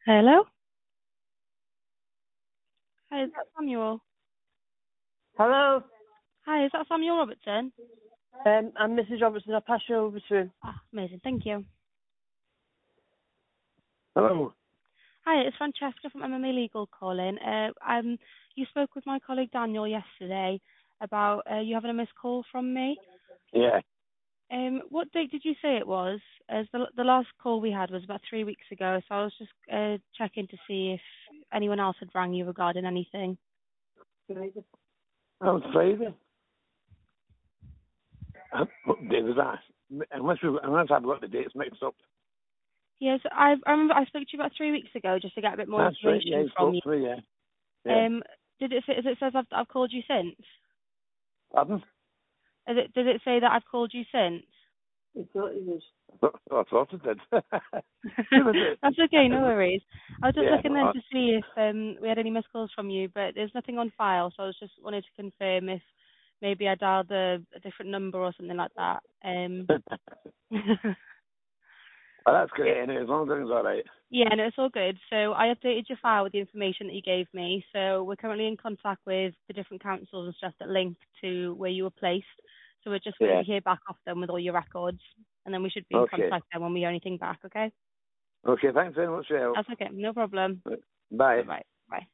Hello? Hi, is that Samuel? Hello, Hi, is that Samuel Robertson? I'm Mrs. Robertson. I'll pass you over to him. Ah, amazing, thank you. Hello. Hi, it's Francesca from MMA Legal calling. You spoke with my colleague Daniel yesterday about you having a missed call from me. Yeah. What date did you say it was? As the last call we had was about 3 weeks ago, so I was just checking to see if anyone else had rang you regarding anything. Oh, it's Friday. What day was that? Unless I've got the dates mixed up. Yes, I remember I spoke to you about 3 weeks ago just to get a bit more That's right. Yeah, information you from spoke you. to me. Yeah. Yeah. Did it say, it says I've called you since? Pardon? Did it say that I've called you since? I thought it did. Who was it? That's okay, no worries. I was just Yeah. looking then to see if we had any missed calls from you, but there's nothing on file, so I was just wanted to confirm if maybe I dialed a different number or something like that. Well, that's great. Anyway, as long as everything's all right. Yeah, no, it's all good. So I updated your file with the information that you gave me. So we're currently in contact with the different councils and stuff that link to where you were placed. So we're just waiting Yeah. to hear back off them with all your records, and then we should be in Okay. contact then when we hear anything back. Okay? Okay. Thanks very much for your help. That's okay. No problem. Bye. Bye bye. Bye.